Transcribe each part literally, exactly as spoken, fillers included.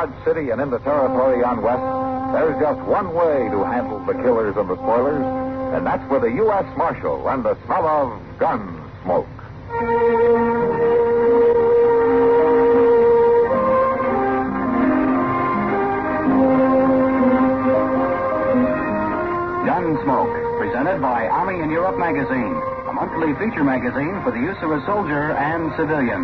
large city and in the territory on West, there's just one way to handle the killers and the spoilers, and that's with a U S Marshal and the smell of gun smoke. Gunsmoke, presented by Army in Europe magazine, a monthly feature magazine for the use of a soldier and civilian.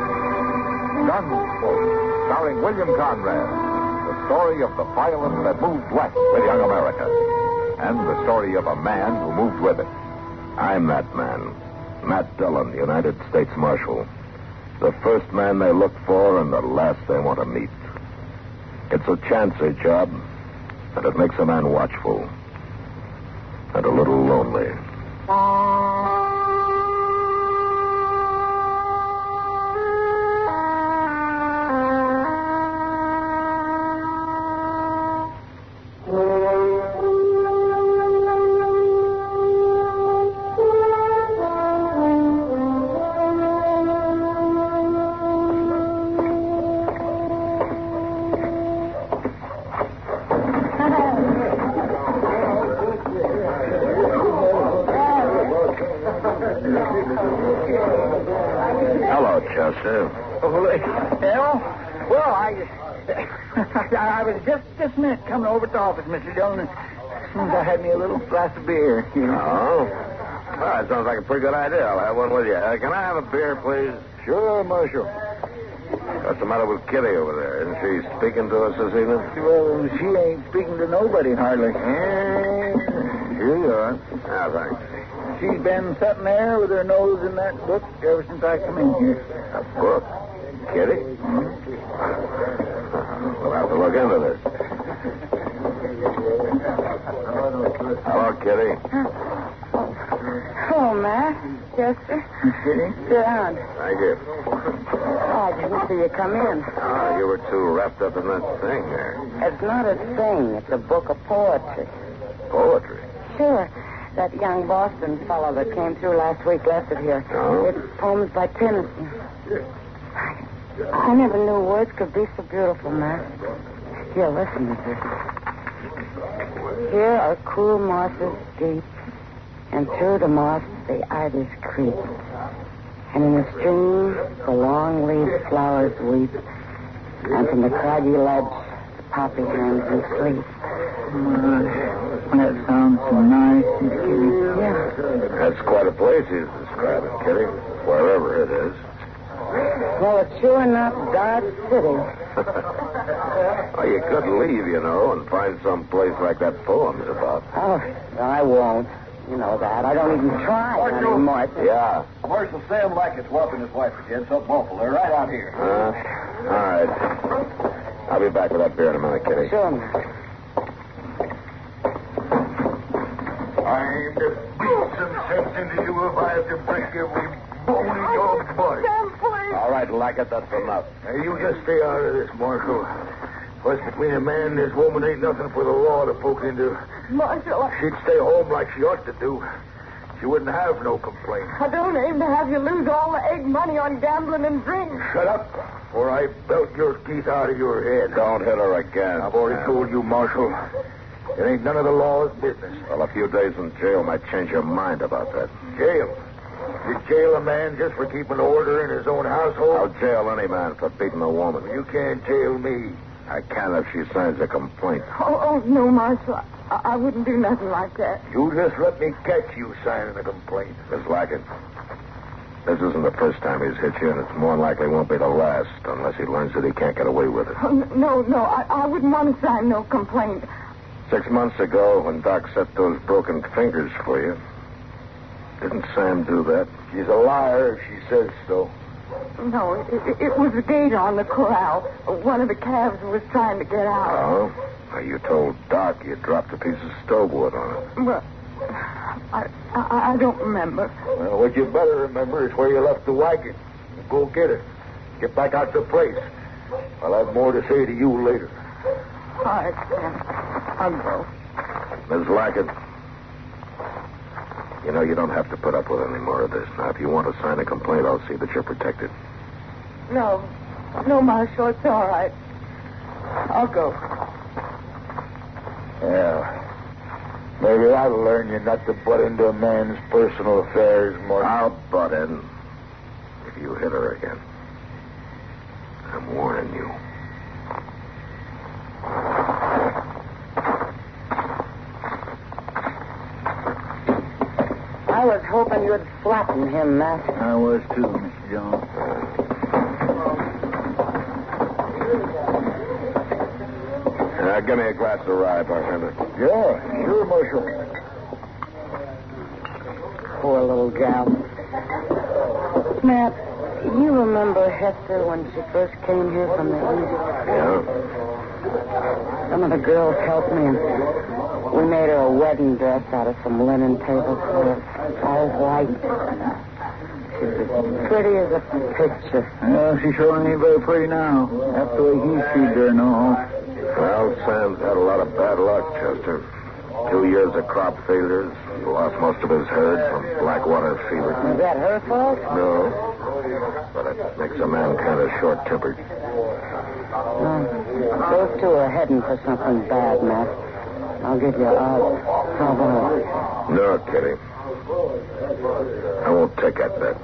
Gunsmoke, starring William Conrad, the story of the violence that moved west with young America, and the story of a man who moved with it. I'm that man, Matt Dillon, United States Marshal. The first man they look for and the last they want to meet. It's a chancer job, and it makes a man watchful. And a little lonely. Hello, Chester. Oh, well, well, I, I was just just a minute coming over to the office, Mister Dillon, and as soon as I had me a little glass of beer. Oh? Well, that sounds like a pretty good idea. I'll have one with you. Uh, can I have a beer, please? Sure, Marshal. What's the matter with Kitty over there? Isn't she speaking to us this evening? Well, she ain't speaking to nobody, hardly. Here you are. Ah, thanks. She's been sitting there with her nose in that book ever since I come in here. A book? Kitty? Mm-hmm. We'll have to look into this. Hello, Kitty. Oh, Matt. Chester. Miss Kitty? Sit down. Thank you. Oh, I didn't see you come in. Ah, you were too wrapped up in that thing there. It's not a thing. It's a book of poetry. Poetry? Sure. That young Boston fellow that came through last week left it here. Oh? It's poems by Tennyson. I never knew words could be so beautiful, Matt. Here, listen to this. Here are cool mosses deep, and through the moss the ivies creep. And in the stream the long-leaved flowers weep, and from the craggy ledge the poppy hangs in sleep. Uh, that sounds so nice, Miss Kitty. Yeah. That's quite a place he's describing, Kitty. Wherever it is. Well, it's sure enough Dodge City. Well, you could leave, you know, and find some place like that poem's about. Oh, I won't. You know that. I don't even try anymore. Yeah. Marshal Sam Lackett's whopping his wife again. Something awful. They're right out here. Uh, all right. I'll be back with that beer in a minute, Kitty. Sure, Matt. I'm to beat some sense into you if I have to break every bone in your body. Sam, please. All right, Lackett, that's enough. Now, you just stay out of this, Marshal. What's between a man and his woman ain't nothing for the law to poke into. Marshal, I, She'd stay home like she ought to do. She wouldn't have no complaint. I don't aim to have you lose all the egg money on gambling and drink. Shut up, or I belt your teeth out of your head. Don't hit her again. I've already told you, Marshal. It ain't none of the law's business. Well, a few days in jail might change your mind about that. Jail? You jail a man just for keeping order in his own household? I'll jail any man for beating a woman. You can't jail me. I can if she signs a complaint. Oh, oh no, Marshal. I, I wouldn't do nothing like that. You just let me catch you signing a complaint. Miss Lackett, this isn't the first time he's hit you, and it's more than likely won't be the last, unless he learns that he can't get away with it. Oh, no, no. I, I wouldn't want to sign no complaint. Six months ago, when Doc set those broken fingers for you, didn't Sam do that? She's a liar if she says so. No, it, it, it was a gate on the corral. One of the calves was trying to get out. Oh? Well, you told Doc you dropped a piece of stove wood on it. Well, I, I, I don't remember. Well, what you better remember is where you left the wagon. Go get it. Get back out to the place. I'll have more to say to you later. All right, Sam. I'll go. Miss Lackett, you know, you don't have to put up with any more of this. Now, if you want to sign a complaint, I'll see that you're protected. No. No, Marshal, it's all right. I'll go. Yeah. Maybe that'll learn you not to butt into a man's personal affairs, Martin. I'll butt in if you hit her again. I'm warning you. I was hoping you'd flatten him, Matt. I was too, Mister Jones. Uh, give me a glass of rye, bartender. Yeah, sure, Marshal. Poor little gal. Matt, you remember Hester when she first came here from the east? Yeah? Some of the girls helped me, and we made her a wedding dress out of some linen tablecloth, all white. She's as pretty as a picture. Well, she sure ain't very pretty now. After the way he treated her, no. Well, Sam's had a lot of bad luck, Chester. Two years of crop failures. He lost most of his herd from blackwater fever. Is that her fault? No. But it makes a man kind of short-tempered. Well, those two are heading for something bad, Matt. I'll give you odds. How about it? No, Kitty. I won't take that bet.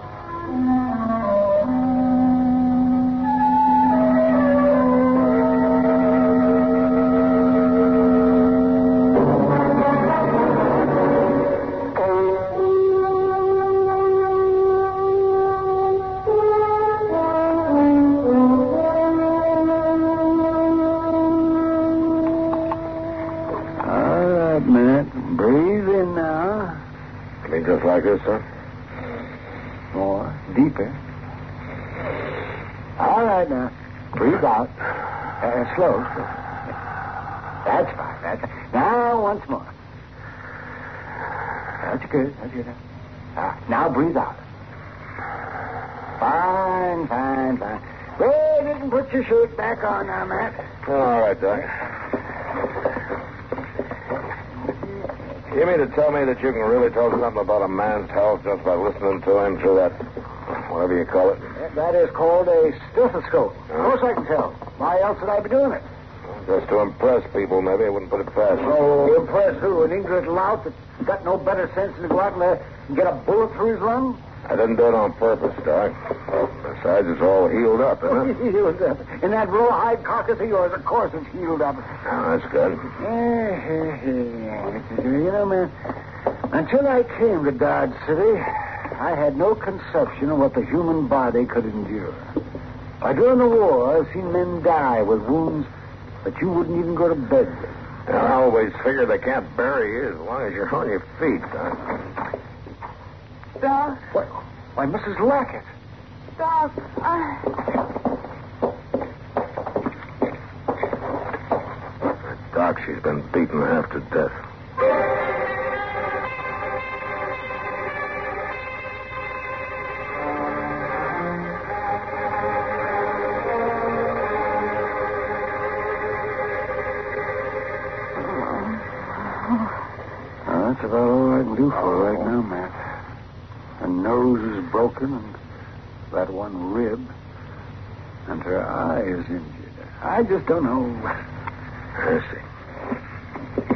Just like this, son? More. Deeper. All right, now. Breathe out. Uh, slow. That's fine. That's Now, once more. That's good. That's good. Uh, now, breathe out. Fine, fine, fine. Well, you can put your shirt back on now, Matt. All right, Doc. You mean to tell me that you can really tell something about a man's health just by listening to him through that, whatever you call it? That is called a stethoscope. Of course I can tell. Why else would I be doing it? Just to impress people, maybe. I wouldn't put it past you. Oh, impress who? An ignorant lout that's got no better sense than to go out and uh, get a bullet through his lung? I didn't do it on purpose, Doc. Besides, it's all healed up, isn't it? Healed up. In that rawhide carcass of yours, of course it's healed up. Oh, that's good. You know, man, until I came to Dodge City, I had no conception of what the human body could endure. Why, during the war, I've seen men die with wounds that you wouldn't even go to bed with. And I always figure they can't bury you as long as you're on your feet, Doc. Doc? What? Why, Missus Lackett. Doc, I... Doc, she's been beaten half to death. Well, that's about all I can do for her right now, Matt. Her nose is broken, and that one rib, and her eye is injured. I just don't know. I see.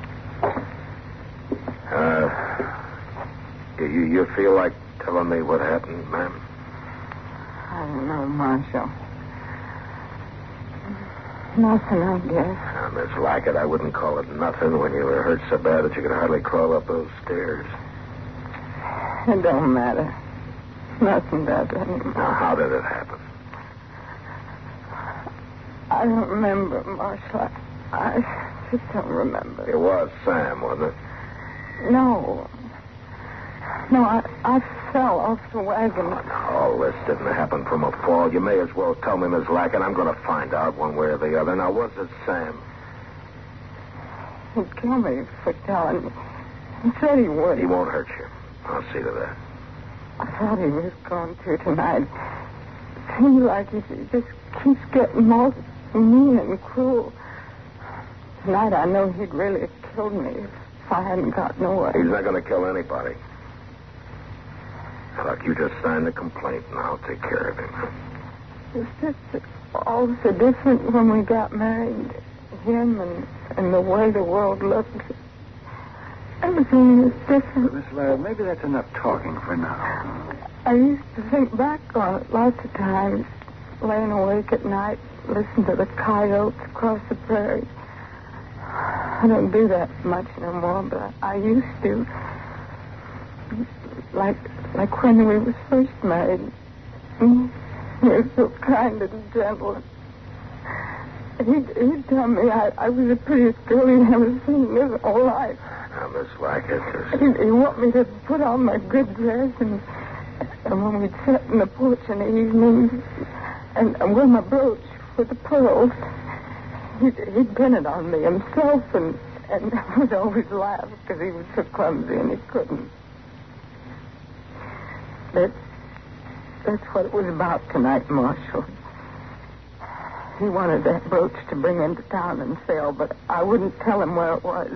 Uh, you, you feel like telling me what happened, ma'am? I don't know, Marshal. Nothing, I guess. Now, Miss Lackett, I wouldn't call it nothing when you were hurt so bad that you could hardly crawl up those stairs. It don't matter. Nothing does anymore. Now, how did it happen? I don't remember, Marshal. I just don't remember. It was Sam, wasn't it? No. No, I, I fell off the wagon. All this didn't happen from a fall. You may as well tell me, Miss Lackett. I'm going to find out one way or the other. Now, was it Sam? He'd kill me for telling me. He said he would. He won't hurt you. I'll see to that. I thought he was going to tonight. It seems like he just keeps getting more mean and cruel. Tonight I know he'd really have killed me if I hadn't gotten away. He's not going to kill anybody. Now, look, you just sign the complaint, and I'll take care of him. It's just that all so different when we got married. Him and, and the way the world looked. Everything was different. Miss Lara, maybe that's enough talking for now. I used to think back on it lots of times, laying awake at night, listening to the coyotes across the prairie. I don't do that much no more, but I, I used to. Like like when we were first married. He was so kind and gentle. He'd, he'd tell me I, I was the prettiest girl he'd ever seen in his whole life. Now, Miss Lackett, just... He'd, he'd want me to put on my good dress, and, and when we'd sit in the porch in the evenings, and, and wear my brooch with the pearls, he'd, he'd pin it on me himself, and, and I would always laugh because he was so clumsy and he couldn't. That, that's what it was about tonight, Marshal. He wanted that brooch to bring into town and sell, but I wouldn't tell him where it was.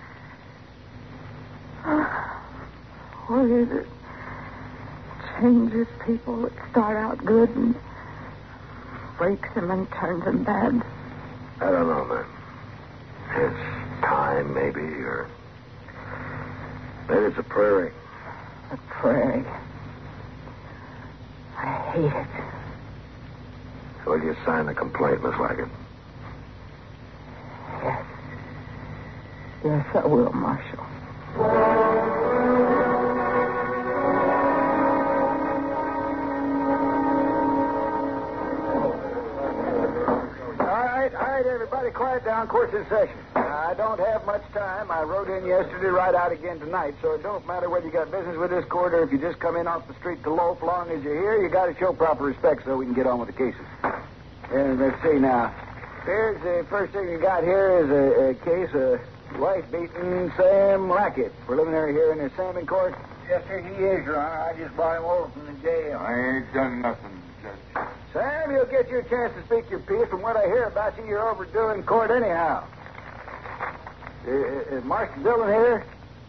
What is it? Changes people that start out good and breaks them and turns them bad. I don't know, man. It's time, maybe, or... maybe it's a prairie. A prairie. I hate it. Will you sign the complaint, Miss Lackett? Yes. Yes, I will, Marshal. All right, all right, everybody, quiet down. Court's in session. I don't have much time. I rode in yesterday, ride out again tonight, so it don't matter whether you got business with this court or if you just come in off the street to loaf. Long as you're here, you got to show proper respect so we can get on with the cases. And let's see now. Here's the first thing you got here is a, a case of wife beating Sam Lackett. Preliminary hearing is Sam in court? Yes, sir, he is, Your Honor. I just brought him over from the jail. I ain't done nothing, Judge. Sam, you'll get your chance to speak your piece. From what I hear about you, you're overdoing court anyhow. Is, is Marshal Dillon here?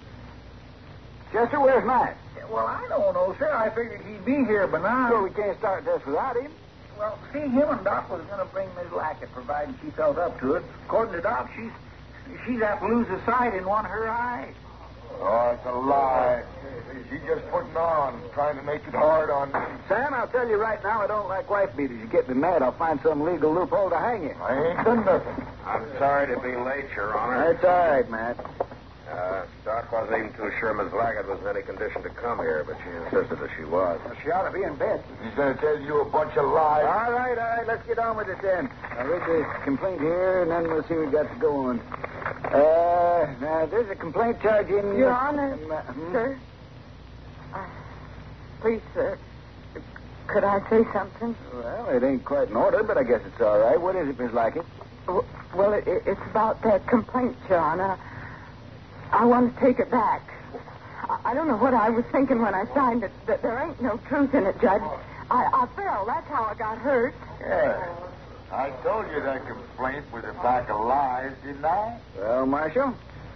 Chester, where's Matt? Well, I don't know, sir. I figured he'd be here by now. Sure, we can't start this without him. Well, see, him and Doc was going to bring Miss Lackett, provided she felt up to it. According to Doc, she's she's have to lose a sight in one of her eyes. Oh, it's a lie. She's just putting on, trying to make it hard on me. Sam, I'll tell you right now, I don't like wife beaters. You get me mad, I'll find some legal loophole to hang you. I ain't done nothing. I'm sorry to be late, Your Honor. That's all right, Matt. Uh, Doc wasn't even too sure Miss Lackett was in any condition to come here, but she insisted that she was. Well, she ought to be in bed. He's going to tell you a bunch of lies. All right, all right, let's get on with it then. I'll read the complaint here, and then we'll see what we've got to go on. Uh, now, there's a complaint charging... Your Honor, uh, hmm? sir. Uh, please, sir. Could I say something? Well, it ain't quite in order, but I guess it's all right. What is it, Miss Lackett? Well, it, it's about that complaint, Your Honor. I want to take it back. I, I don't know what I was thinking when I signed it. That there ain't no truth in it, Judge. I, I fell. That's how I got hurt. Yeah. I told you that complaint was a pack of lies, didn't I? Well, Marshal?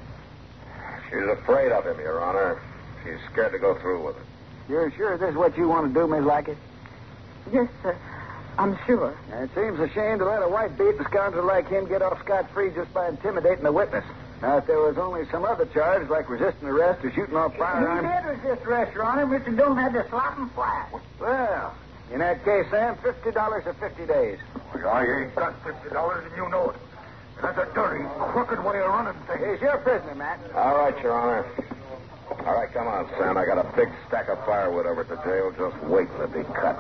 She's afraid of him, Your Honor. She's scared to go through with it. You're sure this is what you want to do, Miss Lackett? Yes, sir. I'm sure. It seems a shame to let a white-beaten scoundrel like him get off scot-free just by intimidating the witness. Now, if there was only some other charge, like resisting arrest or shooting off firearms... He did resist arrest, Your Honor. Mister Dillon had to slap him flat. Well, in that case, Sam, fifty dollars for fifty days. Well, I ain't got fifty dollars, and you know it. That's a dirty, crooked way of running things. He's your prisoner, Matt. All right, Your Honor. All right, come on, Sam. I got a big stack of firewood over at the jail. Just waiting to be cut.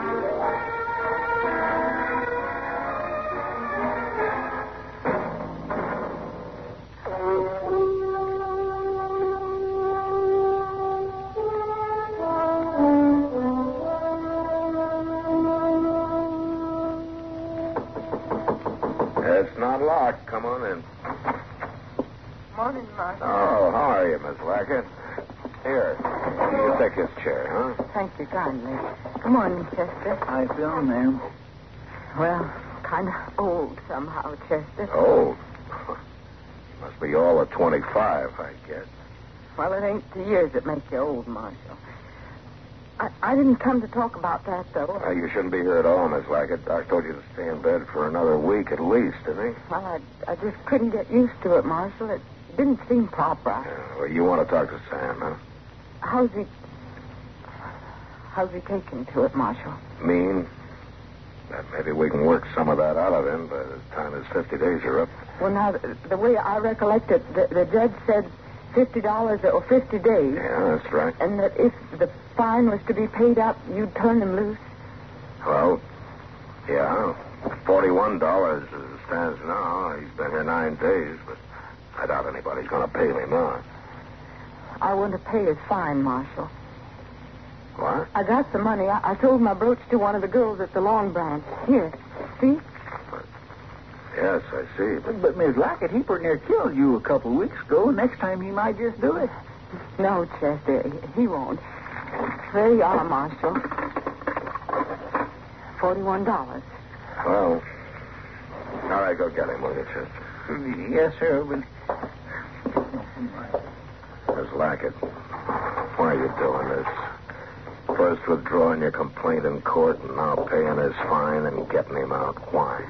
It's not locked. Come on in. Morning, Marshal. Oh, how are you, Miss Lackett? Here, you take this chair, huh? Thank you kindly. Good morning, Chester. I feel, ma'am. Well, kind of old somehow, Chester. Old? Must be all of twenty-five, I guess. Well, it ain't the years that make you old, Marshal. I, I didn't come to talk about that, though. Well, you shouldn't be here at all, Miss Lackett. Doc told you to stay in bed for another week at least, didn't he? Well, I, I just couldn't get used to it, Marshal. It didn't seem proper. Yeah, well, you want to talk to Sam, huh? How's he... How's he taking to it, Marshal? Mean? Well, maybe we can work some of that out of him by the time his fifty days are up. Well, now, the, the way I recollect it, the, the judge said fifty dollars or fifty days. Yeah, that's right. And that if the fine was to be paid up, you'd turn him loose? Well, yeah. forty-one dollars as it stands now. He's been here nine days, but I doubt anybody's going to pay me more. I want to pay his fine, Marshal. What? I got the money. I, I sold my brooch to one of the girls at the Long Branch. Here, see? Yes, I see. But, But, Miss Lackett, he pretty near killed you a couple of weeks ago. Next time he might just do it. No, Chester, he, he won't. There you are, Marshal. Forty-one dollars. well, all right, go get him, will you, Chester? Yes, sir. But Miss Lackett, why are you doing this? First withdrawing your complaint in court and now paying his fine and getting him out. Why?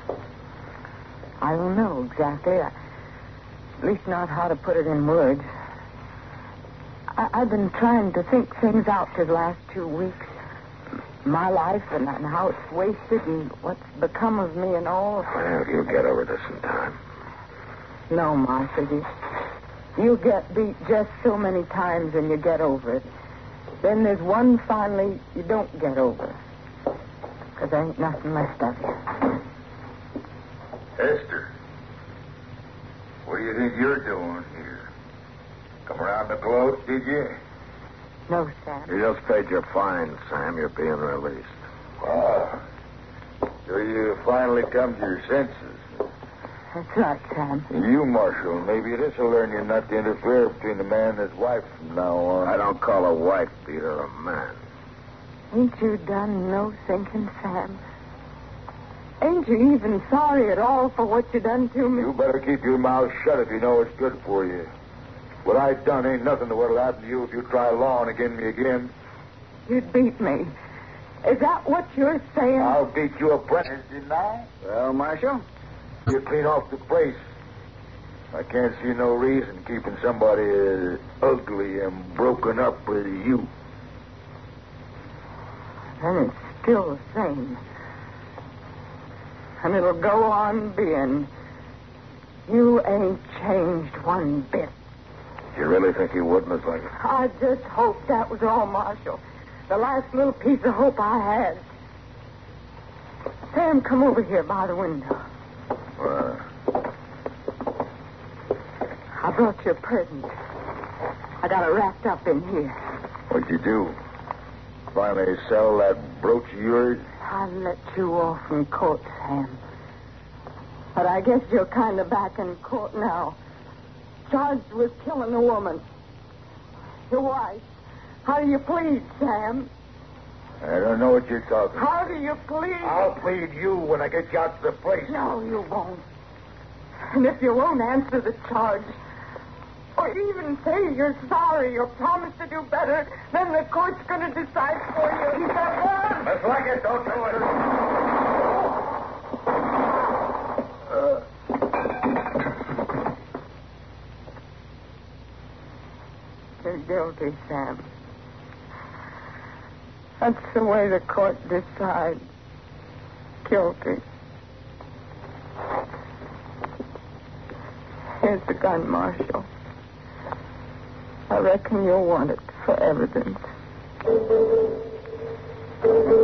I don't know exactly. I, at least not how to put it in words. I, I've been trying to think things out for the last two weeks. My life and, and how it's wasted and what's become of me and all. Well, you'll get over this in time. No, Marshal, you, you get beat just so many times and you get over it. Then there's one finally you don't get over. Because there ain't nothing left of you. Esther, what do you think you're doing here? Come around the cloak, did you? No, Sam. You just paid your fine, Sam. You're being released. Ah. So you finally come to your senses. That's right, Sam. And you, Marshal, maybe this will learn you not to interfere between a man and his wife from now on. I don't call a wife beater a man. Ain't you done no thinking, Sam? Ain't you even sorry at all for what you done to me? You better keep your mouth shut if you know it's good for you. What I've done ain't nothing to what'll happen to you if you try lawing against me again. You'd beat me. Is that what you're saying? I'll beat you apprentice, didn't I? Well, Marshal, You clean off the place. I can't see no reason keeping somebody as ugly and broken up as you. Then it's still the same. And it'll go on being. You ain't changed one bit. You really think he would, Miss Lackett? I just hoped that was all, Marshal. The last little piece of hope I had. Sam, come over here by the window. Uh, I brought you a present. I got it wrapped up in here. what'd you do? Finally sell that brooch of yours? I let you off in court, Sam. But I guess you're kind of back in court now. Charged with killing a woman. Your wife. How do you plead, Sam? I don't know what you're talking about. How do you plead? I'll plead you when I get you out to the place. No, you won't. And if you won't answer the charge, or even say you're sorry or promise to do better, then the court's going to decide for you. He's got a gun. Miss Lackett, don't do it. Uh, You're guilty, Sam. That's the way the court decides. Guilty. Here's the gun, Marshal. I reckon you'll want it for evidence.